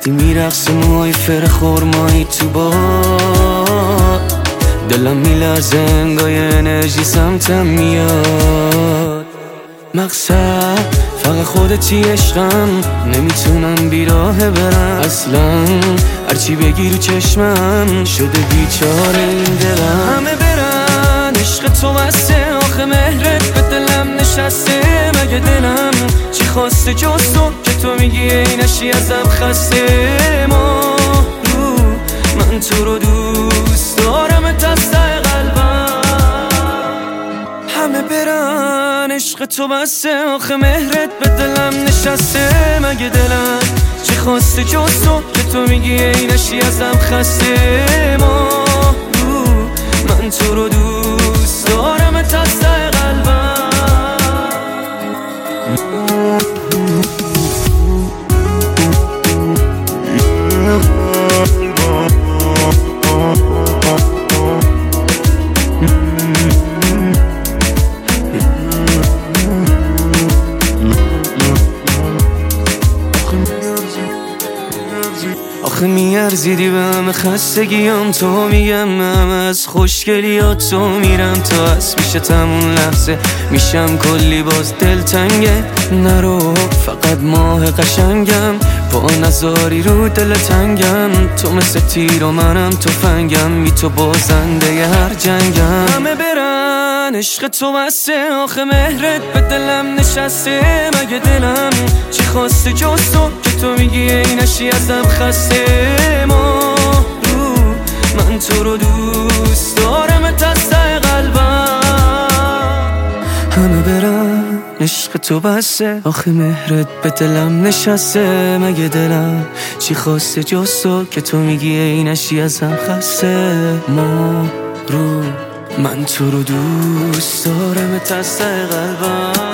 وقتی میرقصه موهای فر خورمایی تو باد، دلم میلرزه انگای انرژی سمتم میاد. مقصد فقط خودتی عشقم، نمیتونم بیراه برم اصلا. هرچی بگی رو چشمم شده بیچاره این دلم. همه برن عشق تو بسته، آخه مهرت به دلم نشسته. مگه دلم چی خواسته جز تو که تو میگی اینشی ازم خسته؟ ما رو من تو رو دوست دارم دسته قلبم. همه برن عشق تو بسته، آخه مهرت به دلم نشسته. مگه دلم چی خواسته جز تو که تو میگی اینشی ازم خسته؟ ما رو من تو رو دوست دارم دسته قلبم. آخه میارزیدی به همه خستگیام، تو میگم همه از خوشگلیات تو میرم تا از پیش تمون لحظه میشم کلی باز دلتنگه. نرو فقط ماه قشنگم، با نزاری رو دل تنگم. تو مثل تیر و منم تفنگم، بی تو بازنده ی هر جنگم. همه برن عشق تو بسته، آخه مهرت به دلم نشسته. مگه دلم چی خواسته جز تو که تو میگی اینشی ازم خسته؟ ما رو من تو رو دوست دارم دسته قلبم. همه برن عشق تو بسته، آخه مهرت به دلم نشسته. مگه دلم چی خواسته جز تو که تو میگی اینشی ازم خسته؟ ما رو من تو رو دوست دارم دسته قلبم.